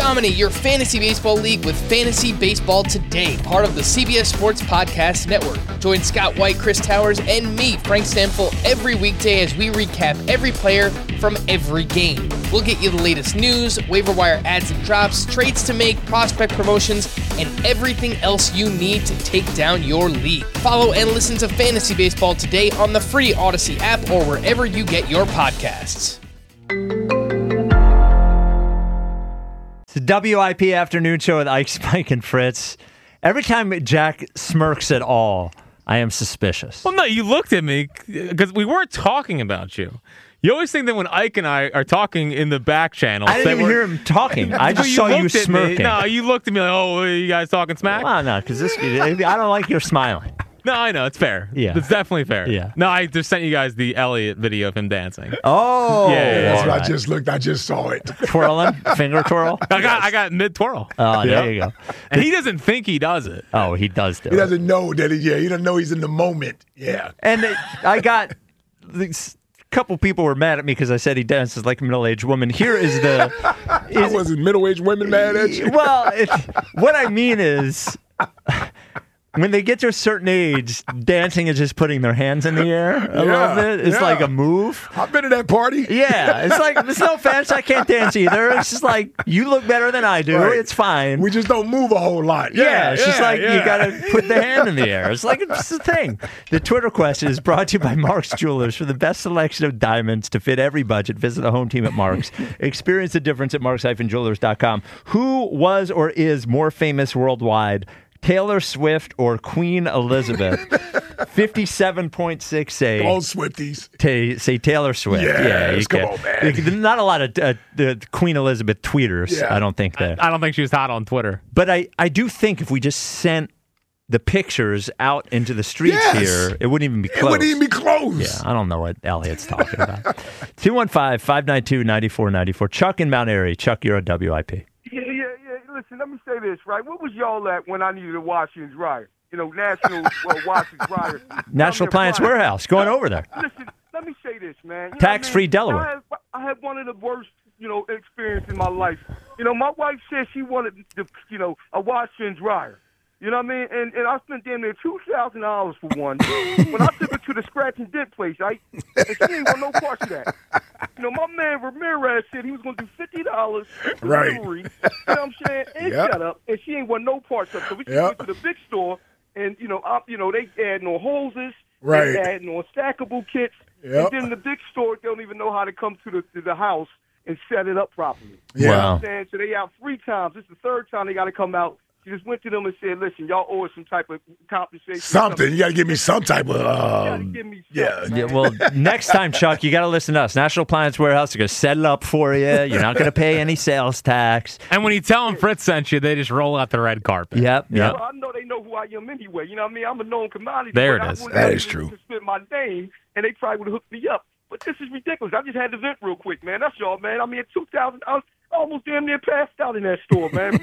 Dominate your fantasy baseball league with Fantasy Baseball Today, part of the CBS Sports Podcast Network. Join Scott White, Chris Towers, and me, Frank Stanfill, every weekday as we recap every player from every game. We'll get you the latest news, waiver wire ads and drops, trades to make, prospect promotions, and everything else you need to take down your league. Follow and listen to Fantasy Baseball Today on the free Odyssey app or wherever you get your podcasts. It's the WIP afternoon show with Ike, Spike, and Fritz. Every time Jack smirks at all, I am suspicious. Well, no, you looked at me because we weren't talking about you. You always think that when Ike and I are talking in the back channel, I didn't even hear him talking. I just saw you smirking. No, you looked at me like, oh, are you guys talking smack? Well, no, because I don't like your smiling. No, I know. It's fair. Yeah. It's definitely fair. Yeah. No, I just sent you guys the Elliott video of him dancing. Oh. Yeah. That's what I just looked. I just saw it. Twirling? Finger twirl? I got mid-twirl. Oh, there you go. And he doesn't think he does it. Oh, he does do it. He doesn't know that he doesn't know he's in the moment. Yeah. And I got this couple people were mad at me because I said he dances like a middle-aged woman. Here is the... I wasn't middle-aged women mad at you. Well, what I mean is... When they get to a certain age, dancing is just putting their hands in the air a little bit. It's like a move. I've been to that party. Yeah. It's like, there's no offense, I can't dance either. It's just like, you look better than I do. Right. It's fine. We just don't move a whole lot. Yeah, it's just like you got to put the hand in the air. It's like it's a thing. The Twitter question is brought to you by Mark's Jewelers. For the best selection of diamonds to fit every budget, visit the home team at Mark's. Experience the difference at marks-jewelers.com. Who was or is more famous worldwide, Taylor Swift or Queen Elizabeth? 57.6 All Swifties. Say Taylor Swift. Yes, come on, man. Not a lot of the Queen Elizabeth tweeters, I don't think. I don't think she was hot on Twitter. But I do think if we just sent the pictures out into the streets here, it wouldn't even be close. It wouldn't even be close. Yeah, I don't know what Elliott's talking about. 215-592-9494. Chuck in Mount Airy. Chuck, you're a WIP. Yeah. Listen, let me say this, right? What was y'all at when I needed a washer and dryer? You know, National Washer and Dryer. National Appliance Warehouse. Going over there. Listen, let me say this, man. Tax-free Delaware. I had one of the worst, experience in my life. My wife said she wanted, a washer and dryer. You know what I mean? And I spent damn near $2,000 for one. When I took her to the scratch and dent place, and she ain't want no parts of that. My man Ramirez said he was going to do $50 for delivery. You know what I'm saying? And shut up. And she ain't want no parts of it. So we went to the big store, and they adding on hoses, they adding on stackable kits, and then the big store don't even know how to come to the house and set it up properly. Yeah. You know what I'm saying? So they out 3 times. This is the 3rd time they got to come out. She just went to them and said, listen, y'all owe us some type of compensation. Something. You got to give me some type of... you got to give me something. Yeah, well, next time, Chuck, you got to listen to us. National Appliance Warehouse is going to set it up for you. You're not going to pay any sales tax. And when you tell them Fritz sent you, they just roll out the red carpet. Yep. Well, I know they know who I am anyway. You know what I mean? I'm a known commodity. There it is. That is true. To spit my name, and they probably would have hooked me up. But this is ridiculous. I just had to vent real quick, man. That's all, man. I mean, at 2,000, I was almost damn near passed out in that store, man.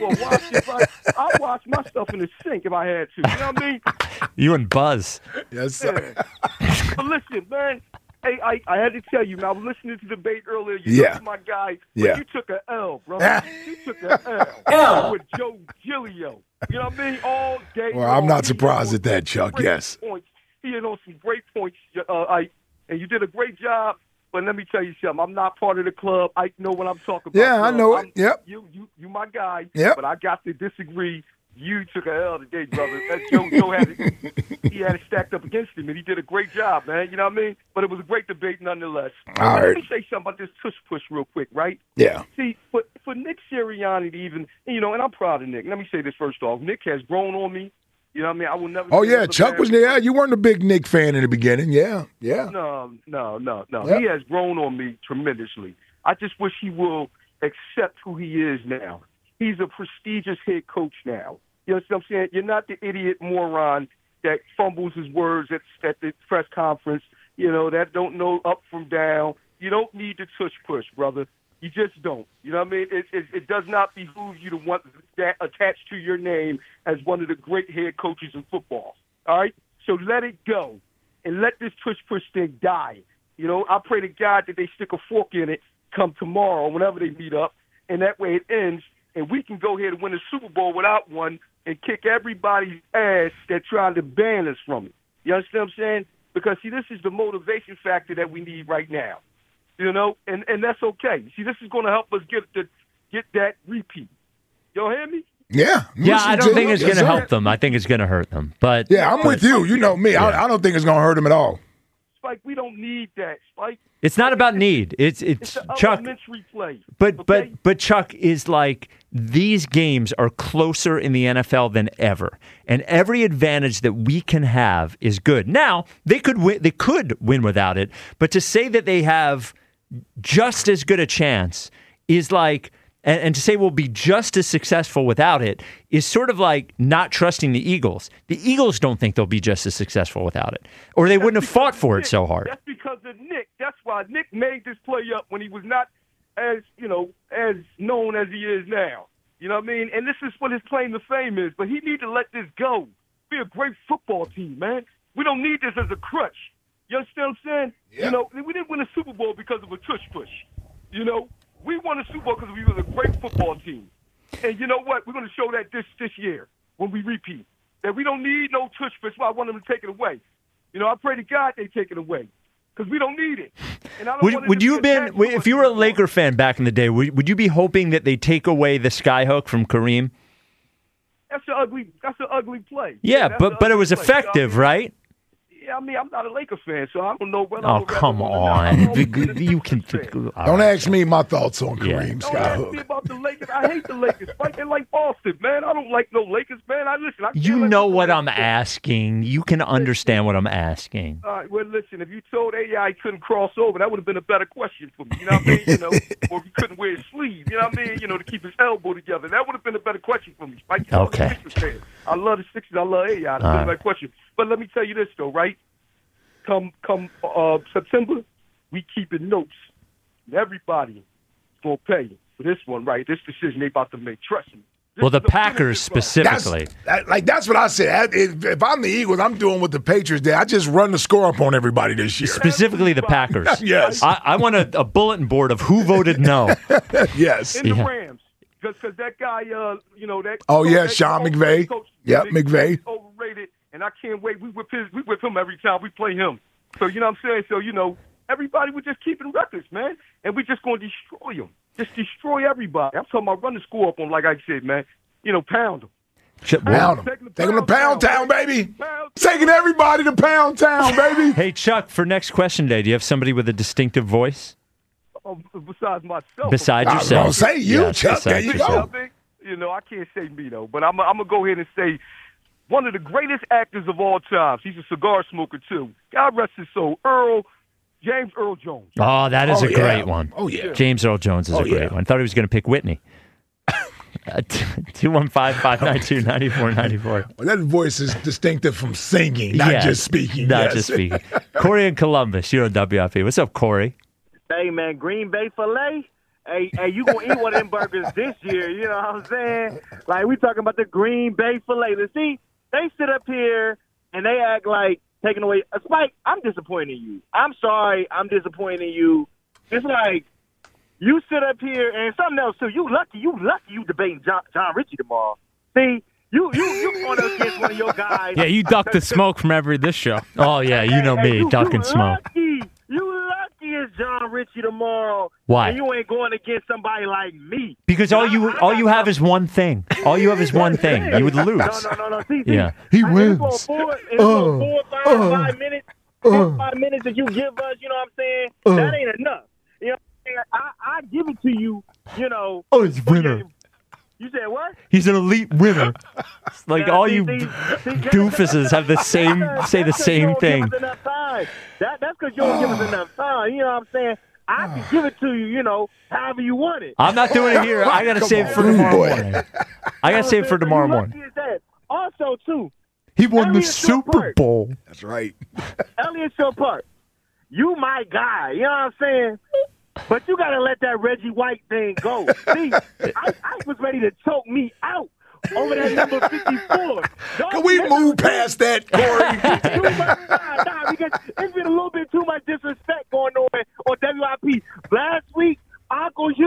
I'll wash my stuff in the sink if I had to. You know what I mean? You and Buzz. Yes, sir. But listen, man. Hey, I had to tell you, man. I was listening to the debate earlier. You know my guy. Yeah. You took an L, bro. You took an L with Joe Giglio. You know what I mean? All day. Well, I'm not surprised at that, Chuck. Yes. Points. He hit on some great points, and you did a great job. But let me tell you something. I'm not part of the club. I know what I'm talking about. Yeah, I know it. Yep. You my guy. Yep. But I got to disagree. You took a L today, brother. Joe had it stacked up against him, and he did a great job, man. You know what I mean? But it was a great debate nonetheless. All right. Let me say something about this tush push real quick, right? Yeah. See, for Nick Sirianni to even, and I'm proud of Nick. Let me say this first off. Nick has grown on me. You know what I mean? I will never. Oh, yeah. Chuck was there. You weren't a big Nick fan in the beginning. Yeah. No. Yep. He has grown on me tremendously. I just wish he will accept who he is now. He's a prestigious head coach now. You know what I'm saying? You're not the idiot moron that fumbles his words at the press conference, that don't know up from down. You don't need to tush push, brother. You just don't. You know what I mean? It does not behoove you to want that attached to your name as one of the great head coaches in football. All right? So let it go and let this tush push thing die. I pray to God that they stick a fork in it come tomorrow, whenever they meet up, and that way it ends. and we can go ahead and win the Super Bowl without one and kick everybody's ass that tried to ban us from it. You understand what I'm saying? Because, see, this is the motivation factor that we need right now, you know, and that's okay. See, this is going to help us get that repeat. Y'all hear me? Yeah. Yeah, I don't think it's going to sir. help them. I think it's going to hurt them. But Yeah, I'm with you. You know me. Yeah. I don't think it's going to hurt him at all. Spike, we don't need that, Spike. it's not about need. It's an Chuck. elementary play. But okay? but Chuck is like, these games are closer in the NFL than ever, and every advantage that we can have is good. Now they could win without it, but to say that they have just as good a chance is like, and to say we'll be just as successful without it is sort of like not trusting the Eagles. The Eagles don't think they'll be just as successful without it, or they wouldn't have fought for it so hard. That's because of Nick. That's why Nick made this play up when he was not as known as he is now. You know what I mean? And this is what his claim to fame is. But he need to let this go. Be a great football team, man. We don't need this as a crutch. You understand what I'm saying? Yeah. You know, we didn't win a Super Bowl because of a tush push. You know, we won a Super Bowl because we were a great football team. And you know what? We're going to show that this year when we repeat. That we don't need no tush push. That's why I want them to take it away. You know, I pray to God they take it away. Because we don't need it. And I don't want it Would to you be have been, attached to if you were a us. Laker fan back in the day, would you be hoping that they take away the skyhook from Kareem? That's an ugly play. Yeah, that's but an it ugly was play. effective, right? Yeah, I mean, I'm not a Laker fan, so I don't know whether. Oh, come on. You can. Don't ask me my thoughts on Yeah. Kareem Don't ask me Skyhook. about the Lakers. I hate the Lakers. Like, they're like Boston, man. I don't like no Lakers, man. I can't You let know the what I'm Lakers- asking. You can understand what I'm asking. All right, well, listen, if you told AI he couldn't cross over, that would have been a better question for me. You know what I mean? You know, or if he couldn't wear his sleeve, you know what I mean? You know, to keep his elbow together. That would have been a better question for me. Like, you know, Okay. I'm a Sixers fan. I love the Sixers. I love AI. That's All a right. better question. But let me tell you this, though, right? Come September, we keeping notes. And everybody is going to pay for this one, right? This decision they about to make. Trust me. This Well, the is a Packers benefit, bro. specifically. That's what I said. If I'm the Eagles, I'm doing what the Patriots did. I just run the score up on everybody this year. Specifically the Packers. Yes. I want a bulletin board of who voted no. Yes. In the Yeah. Rams. Because that guy, you know, that. Oh, yeah, that Sean coach- McVay. coach- Yep, McVay. Overrated, and I can't wait. We whip him every time we play him. So, you know what I'm saying? So, you know, everybody, we're just keeping records, man. And we're just going to destroy them. Just destroy everybody. I'm talking about run the score up on, like I said, man. You know, pound them. Pound them. Take them to Pound Town, baby. Taking everybody to Pound Town, baby. Hey, Chuck, for next question day, do you have somebody with a distinctive voice? Besides myself. Besides I was yourself. gonna say you, Yes, Chuck. There besides you yourself. go. You know, I can't say me, though. But I'm going to go ahead and say one of the greatest actors of all time. He's a cigar smoker, too. God rest his soul. James Earl Jones. Oh, that is Oh, a yeah. great one. Oh, yeah. James Earl Jones is a great yeah. one. I thought he was going to pick Whitney. 215-592-9494. Well, that voice is distinctive from singing, not Yeah, just speaking. Not Yes. just speaking. Corey in Columbus, you're on WIP. What's up, Corey? Hey, man, Green Bay filet. Hey, you going to eat one of them burgers this year. You know what I'm saying? Like, we talking about the Green Bay filet. See, they sit up here and they act like taking away. Spike, I'm disappointed in you. I'm sorry. I'm disappointed in you. It's like you sit up here and something else, too. You lucky you debating John Ritchie tomorrow. See, you going up against one of your guys. Yeah, you duck the smoke from this show. Oh, yeah, you know me, duck and smoke. You lucky it's John Ritchie tomorrow. Why? And you ain't going against somebody like me. Because all you have is one thing. All you have is one thing. You would lose. No. See, Yeah. He I- wins. It's for 5 minutes. 5 minutes that you give us, you know what I'm saying? That ain't enough. You know what I'm saying? I give it to you, you know. Oh, it's winner. You said what? He's an elite winner. It's like Now, all see, you see, doofuses have the same say the that's 'cause same you thing. don't give us enough time. That's because you don't give us enough time. You know what I'm saying? I can give it to you, you know, however you want it. I'm not doing it here. I got to Come save it for on, tomorrow boy. morning. I got to save it for tomorrow You lucky morning. as that. Also, too, He won the Elliott Super Short. Bowl. That's right. Elliott Short Park, you my guy. You know what I'm saying? But you got to let that Reggie White thing go. See, I was ready to choke me out over that number 54. Can we move past that, Corey? Nah, because it's been a little bit too much disrespect going on WIP. Last week, Uncle Hugh,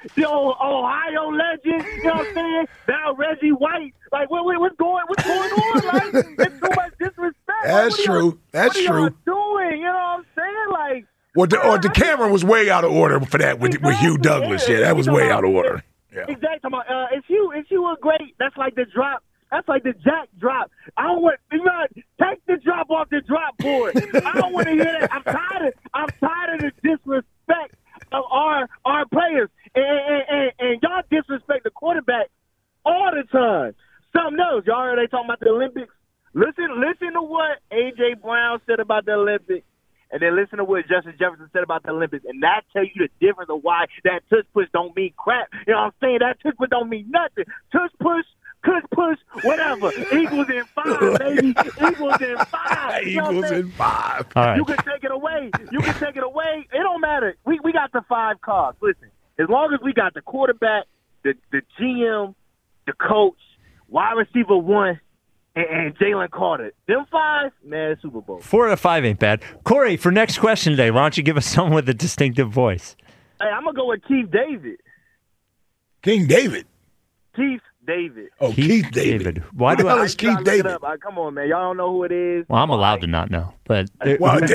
the old Ohio legend. You know what I'm saying? Now Reggie White. Like, what's going on? Like, it's too much disrespect. That's true. That's what are y'all true. doing? You know what I'm saying? Like, Or the camera was way out of order for that with Hugh Douglas. Yeah, that was way out of order. Yeah. Exactly. Is you a great? That's like the drop. That's like the Jack drop. I don't want take the drop off the drop board. I don't want to hear that. I'm tired of the disrespect of our players, and y'all disrespect the quarterback all the time. Something else. Y'all heard they talking about the Olympics. Listen to what A.J. Brown said about the Olympics. And then listen to what Justin Jefferson said about the Olympics, and that tell you the difference of why that tush push don't mean crap. You know what I'm saying? That tush push don't mean nothing. Tush push, whatever. Equals in 5, baby. Equals in 5. You know Equals in 5. All right. You can take it away. It don't matter. We got the 5 cards. Listen, as long as we got the quarterback, the GM, the coach, wide receiver 1, and Jalen Carter. Them 5, man, Super Bowl. 4 out of 5 ain't bad. Corey, for next question today, why don't you give us someone with a distinctive voice? Hey, I'm going to go with Keith David. King David. Keith David. Oh, Keith David. Why do hell I? is Keith David? Come on, man. Y'all don't know who it is. Well, I'm allowed to not know, but Well, I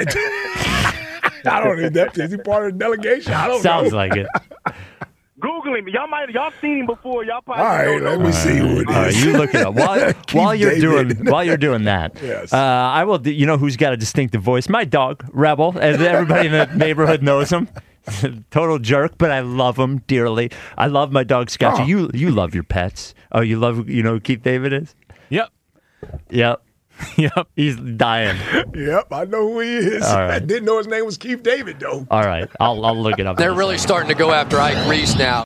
don't know. Is he part of the delegation? I don't sounds know. like it. Google him. Y'all seen him before. Y'all probably All right, don't know. let me see who it is. All right, you look it up while you're doing that. Yes. I will. You know who's got a distinctive voice? My dog, Rebel, as everybody in the neighborhood knows him. Total jerk, but I love him dearly. I love my dog Scotchy. Oh. You love your pets. Oh, you know who Keith David is? Yep. Yep. Yep. He's dying. Yep, I know who he is. All right. I didn't know his name was Keith David, though. All right, I'll look it up. They're really starting to go after Ike Reese now.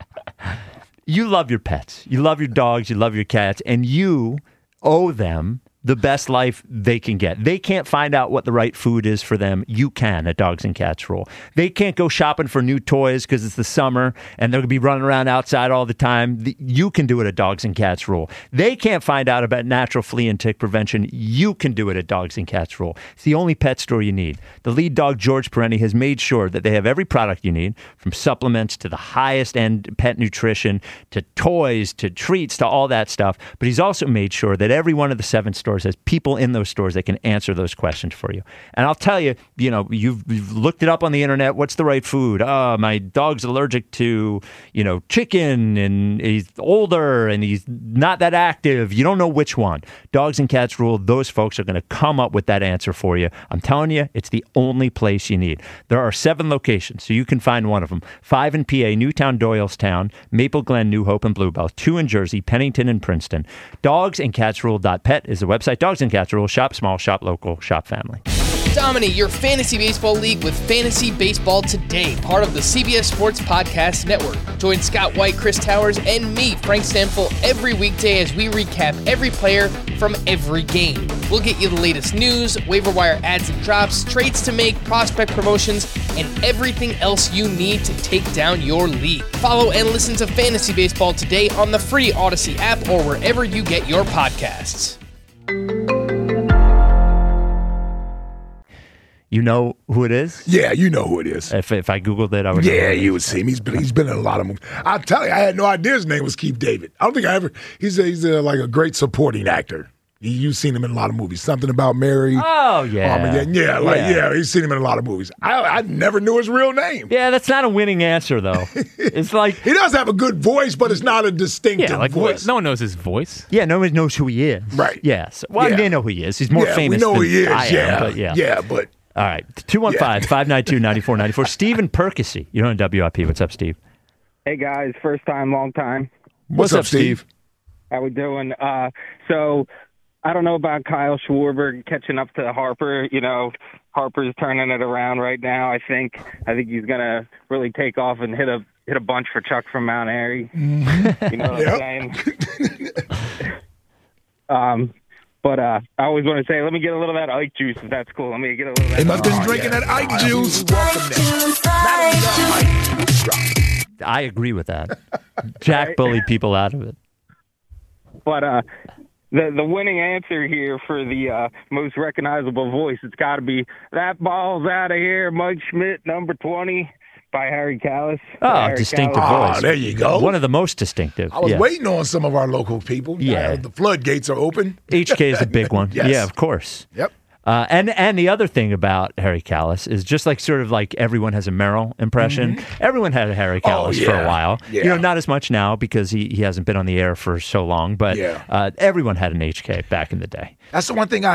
You love your pets. You love your dogs. You love your cats. And you owe them the best life they can get. They can't find out what the right food is for them. You can at Dogs and Cats Rule. They can't go shopping for new toys because it's the summer and they're going to be running around outside all the time. You can do it at Dogs and Cats Rule. They can't find out about natural flea and tick prevention. You can do it at Dogs and Cats Rule. It's the only pet store you need. The lead dog, George Perenni, has made sure that they have every product you need, from supplements to the highest end pet nutrition to toys to treats to all that stuff. But he's also made sure that every one of the 7 stores has people in those stores that can answer those questions for you. And I'll tell you, you've looked it up on the internet. What's the right food? My dog's allergic to, chicken, and he's older and he's not that active. You don't know which one. Dogs and Cats Rule, those folks are going to come up with that answer for you. I'm telling you, it's the only place you need. There are 7 locations, so you can find one of them. 5 in PA, Newtown, Doylestown, Maple Glen, New Hope, and Bluebell. 2 in Jersey, Pennington, and Princeton. Dogsandcatsrule.pet is the website. Dogs and Cats Rule. Shop small, shop local, shop family. Dominate your fantasy baseball league with Fantasy Baseball Today, part of the CBS Sports Podcast Network. Join Scott White, Chris Towers, and me, Frank Stanfill, every weekday as we recap every player from every game. We'll get you the latest news, waiver wire ads and drops, trades to make, prospect promotions, and everything else you need to take down your league. Follow and listen to Fantasy Baseball Today on the free Odyssey app or wherever you get your podcasts. You know who it is? Yeah, you know who it is. If I Googled it, I would know. Yeah, you would see him. He's been in a lot of movies. I'll tell you, I had no idea his name was Keith David. I don't think I ever. He's like a great supporting actor. You've seen him in a lot of movies. Something About Mary. Oh, yeah. He's seen him in a lot of movies. I never knew his real name. Yeah, that's not a winning answer, though. It's like... He does have a good voice, but it's not a distinctive voice. No one knows his voice. Yeah, no one knows who he is. Right. Yes. Well, Yeah. they know who he is. He's more famous we know than who he is. I am, but yeah. Yeah, but... All right, 215-592-9494. Stephen Perkisey, you're on WIP. What's up, Steve? Hey, guys. First time, long time. What's up, Steve? How we doing? So I don't know about Kyle Schwarber catching up to Harper. Harper's turning it around right now. I think he's going to really take off and hit a bunch for Chuck from Mount Airy. Mm-hmm. You know what I'm saying? But I always want to say, let me get a little of that Ike juice, if that's cool. Let me get a little of that. He must have been drinking that Ike juice. I agree with that. Jack bullied people out of it. But the winning answer here for the most recognizable voice, it's got to be "That ball's out of here, Mike Schmidt, number 20." by Harry Callis. Oh, Harry distinctive Callis. voice. there you go. One of the most distinctive. I was yeah. waiting on some of our local people. Yeah. The floodgates are open. HK is a big one. Yes. Yeah, of course. Yep. And the other thing about Harry Callis is just like sort of like everyone has a Merrill impression. Everyone had a Harry Callis for a yeah. while. Yeah. You know, not as much now because he hasn't been on the air for so long. But Yeah. everyone had an HK back in the day. That's the one thing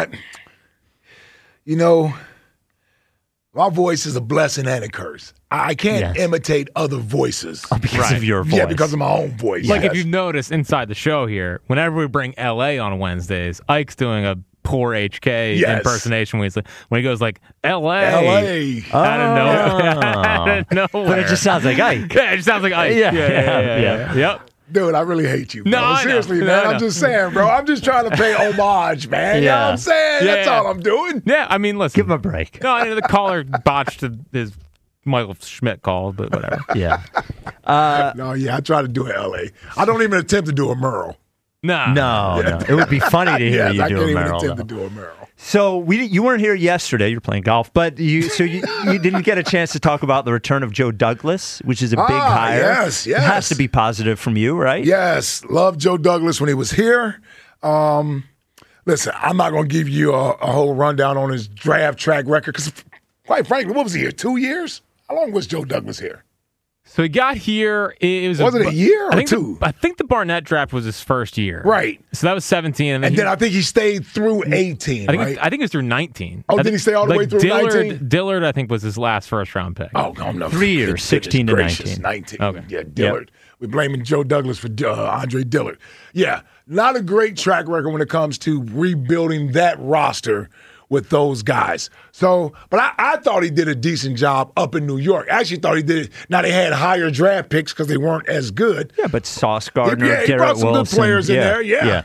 my voice is a blessing and a curse. I can't Yes. imitate other voices. Because of your voice. Yeah, because of my own voice. Like yes. if you've noticed inside the show here, whenever we bring LA on Wednesdays, Ike's doing a poor HK Yes. impersonation when he goes like LA. LA. Out of nowhere. Out of nowhere. But it just sounds like Ike. Yeah, it just sounds like Ike. Yeah. Yep. Dude, I really hate you. Bro. No, I know. Seriously, No, man. I I'm know. just saying, bro. I'm just trying to pay homage, man. You know what I'm saying? Yeah, That's yeah. all I'm doing. Yeah, I mean, listen. Give him a break. No, I know the caller botched his Michael Schmidt call, but whatever. Yeah. No, yeah, I try to do it LA. I don't even attempt to do a Merle. No. It would be funny to hear Yes, you I do can't a even Merrill. attempt though. to do a Merle. So you weren't here yesterday. You're playing golf, but you didn't get a chance to talk about the return of Joe Douglas, which is a big hire. Yes, It has yes. to be positive from you, right? Yes, loved Joe Douglas when he was here. Listen, I'm not going to give you a whole rundown on his draft track record because, quite frankly, what was he here? 2 years? How long was Joe Douglas here? So he got here. Was it a year or two? I think the Barnett draft was his first year. Right. So that was 17, and And then I think he stayed through 18, I think right? I think it was through 19. Oh, I did think- he stay all the way through 19? Dillard, I think, was his last first round pick. Oh, no. 3 years, Goodness 16 to gracious, 19. Okay. Yeah, Dillard. We're blaming Joe Douglas for Andre Dillard. Yeah, not a great track record when it comes to rebuilding that roster with those guys. So, but I thought he did a decent job up in New York. I actually thought he did it. Now, they had higher draft picks because they weren't as good. Yeah, but Sauce Gardner, Yeah, he Garrett brought some good Wilson, players in there, yeah.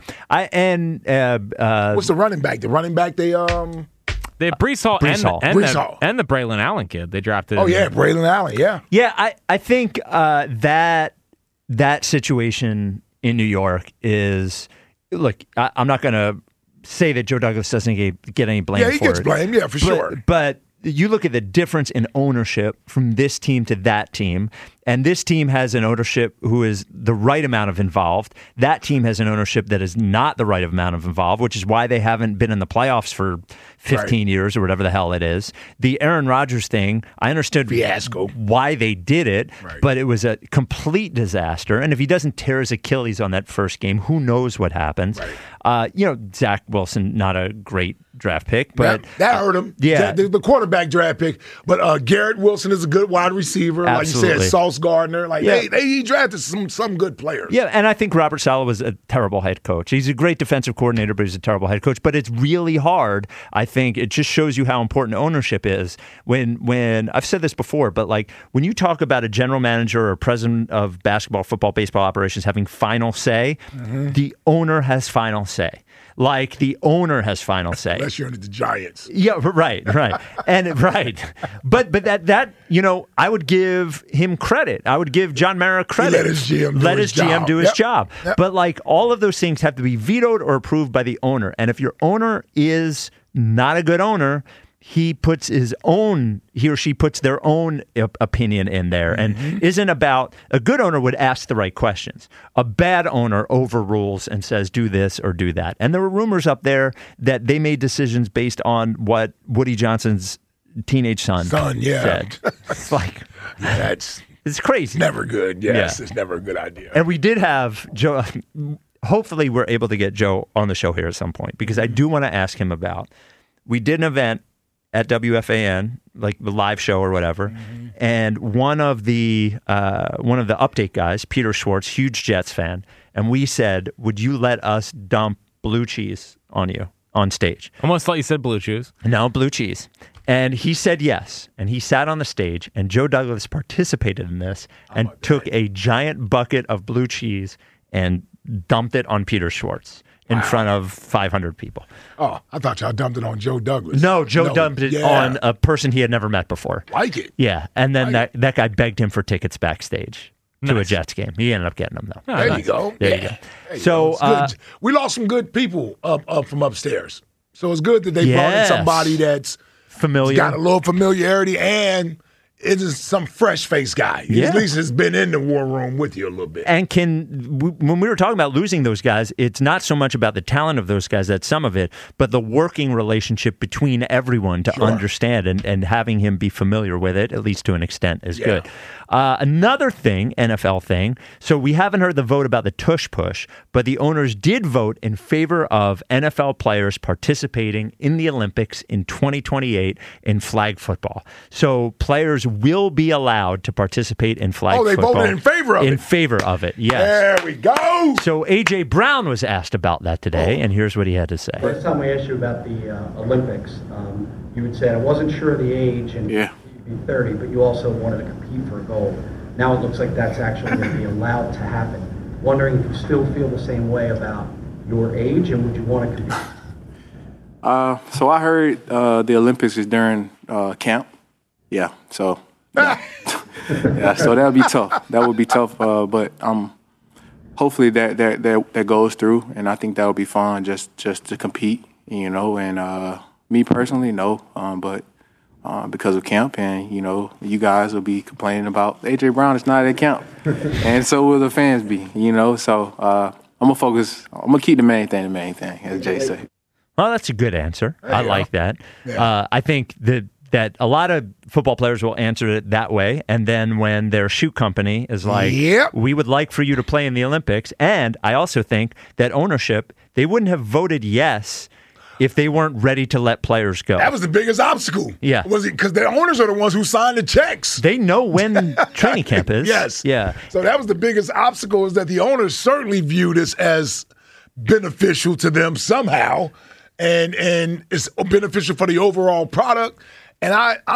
And What's the running back? The running back they They had Brees Hall, Brees Hall. Brees Hall. and the Braylon Allen kid they drafted. oh yeah, Braylon Allen, yeah. Yeah, I think that situation in New York is look. I'm not going to say that Joe Douglas doesn't get any blame. Yeah, he for gets it. blamed, yeah, for sure. But you look at the difference in ownership from this team to that team, and this team has an ownership who is the right amount of involved. That team has an ownership that is not the right amount of involved, which is why they haven't been in the playoffs for 15 years or whatever the hell it is. The Aaron Rodgers thing, I understood Fiasco. why they did it, Right. but it was a complete disaster. And if he doesn't tear his Achilles on that first game, who knows what happens? Zach Wilson, not a great draft pick, but that hurt him. yeah. the quarterback draft pick. But Garrett Wilson is a good wide receiver. Absolutely. Like you said, Sauce Gardner. Like Yeah. he drafted some good players. Yeah, and I think Robert Saleh was a terrible head coach. He's a great defensive coordinator, but he's a terrible head coach. But it's really hard. I think it just shows you how important ownership is. When I've said this before, but like when you talk about a general manager or president of basketball, football, baseball operations having final say, the owner has final say. Like the owner has final say. Unless you're into the Giants. Yeah, right, and right, but that I would give him credit. I would give John Mara credit. let his GM do his job. job. Yep. But like all of those things have to be vetoed or approved by the owner. And if your owner is not a good owner, he or she puts their own opinion in there and isn't about. A good owner would ask the right questions. A bad owner overrules and says do this or do that. And there were rumors up there that they made decisions based on what Woody Johnson's teenage son yeah. said. It's like That's it's crazy. never good. Yes, Yeah. it's never a good idea. And we did have Joe. Hopefully, we're able to get Joe on the show here at some point because I do want to ask him about. We did an event at WFAN, like the live show or whatever, and one of the update guys, Peter Schwartz, huge Jets fan, and we said, "Would you let us dump blue cheese on you on stage?" Almost thought you said blue cheese. No, blue cheese. And he said yes. And he sat on the stage, and Joe Douglas participated in this and took a giant bucket of blue cheese and dumped it on Peter Schwartz in front of 500 people. Oh, I thought y'all dumped it on Joe Douglas. No, Joe dumped it on a person he had never met before. Like it. Yeah. And then that guy begged him for tickets backstage to a Jets game. He ended up getting them, though. Oh, There nice. you go. There you go. There you So, go. It's good. We lost some good people up from upstairs. So it's good that they brought in Yes. somebody that's Familiar. got a little familiarity and it is some fresh-faced guy. He at least has been in the war room with you a little bit. And when we were talking about losing those guys, it's not so much about the talent of those guys, that's some of it, but the working relationship between everyone to understand and having him be familiar with it, at least to an extent, is good. Another thing, NFL thing, so we haven't heard the vote about the tush push, but the owners did vote in favor of NFL players participating in the Olympics in 2028 in flag football. So players will be allowed to participate in flag football. Oh, they voted in favor of it. In favor of it, yes. There we go. So A.J. Brown was asked about that today, and here's what he had to say. First time we asked you about the Olympics, you had said, I wasn't sure of the age, and you'd be 30, but you also wanted to compete for a gold. Now it looks like that's actually going to be allowed to happen. Wondering if you still feel the same way about your age, and would you want to compete? So I heard the Olympics is during camp. Yeah, so so that would be tough. That would be tough, but hopefully that goes through, and I think that would be fun just to compete, and me personally, no, but because of camp, and you guys will be complaining about A.J. Brown is not at camp, and so will the fans be, so I'm gonna keep the main thing, as Jay said. Well, that's a good answer. I like that. Yeah. I think that a lot of football players will answer it that way, and then when their shoe company is like, we would like for you to play in the Olympics, and I also think that ownership, they wouldn't have voted yes if they weren't ready to let players go. That was the biggest obstacle. Yeah. Was it because the owners are the ones who signed the checks. They know when training camp is. Yes. Yeah. So that was the biggest obstacle, is that the owners certainly view this as beneficial to them somehow, and it's beneficial for the overall product. And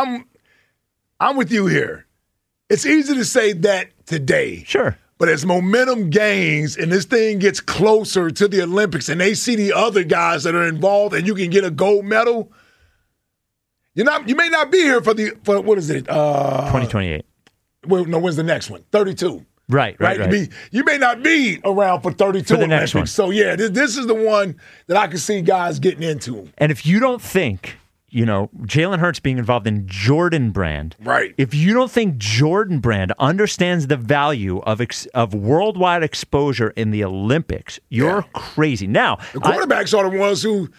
I'm with you here. It's easy to say that today. Sure. But as momentum gains and this thing gets closer to the Olympics and they see the other guys that are involved and you can get a gold medal, you may not be here for what is it? 2028. Well, no, when's the next one? 32. Right. You may not be around for 32 for the Olympics. Next one. So, yeah, this is the one that I can see guys getting into. And if you don't think, Jalen Hurts being involved in Jordan Brand. Right. If you don't think Jordan Brand understands the value of worldwide exposure in the Olympics, you're crazy. Now, the quarterbacks are the ones who,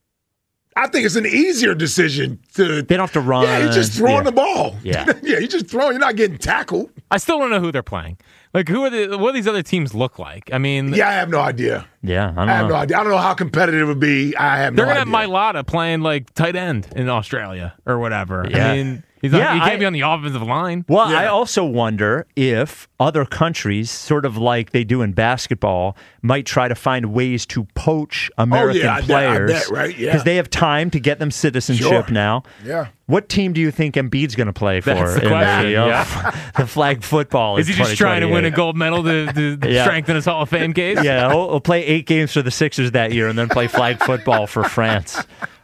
I think it's an easier decision to. They don't have to run. Yeah, you're just throwing the ball. Yeah. You're just throwing. You're not getting tackled. I still don't know who they're playing. Like, what do these other teams look like? I mean, I have no idea. Yeah, I have no idea. I don't know how competitive it would be. I have no idea. They're gonna have Mailata playing like tight end in Australia or whatever. Yeah. I mean, he can't be on the offensive line. Well, I also wonder if other countries, sort of like they do in basketball, might try to find ways to poach American players. I bet, right? Yeah. Because they have time to get them citizenship now. Yeah. What team do you think Embiid's going to play for? That's the question. The flag football. Is he just trying to win a gold medal to strengthen his Hall of Fame case? Yeah, he'll play 8 games for the Sixers that year and then play flag football for France,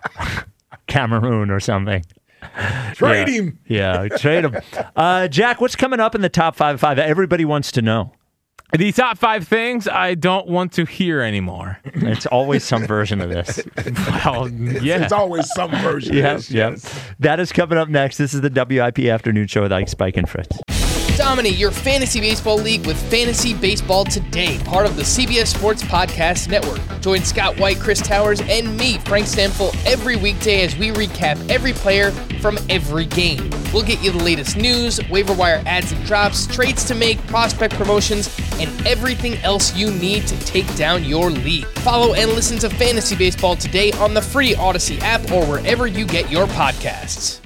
Cameroon, or something. Trade him. Yeah, trade him. Jack, what's coming up in the top 5 everybody wants to know? The top 5 things I don't want to hear anymore. It's always some version of this. Well, yeah. It's always some version of this. Yes. That is coming up next. This is the WIP Afternoon Show with Ike, Spike, and Fritz. Dominate your fantasy baseball league with Fantasy Baseball Today, part of the CBS Sports Podcast Network. Join Scott White, Chris Towers, and me, Frank Stanfill, every weekday as we recap every player from every game. We'll get you the latest news, waiver wire ads and drops, trades to make, prospect promotions, and everything else you need to take down your league. Follow and listen to Fantasy Baseball Today on the free Odyssey app or wherever you get your podcasts.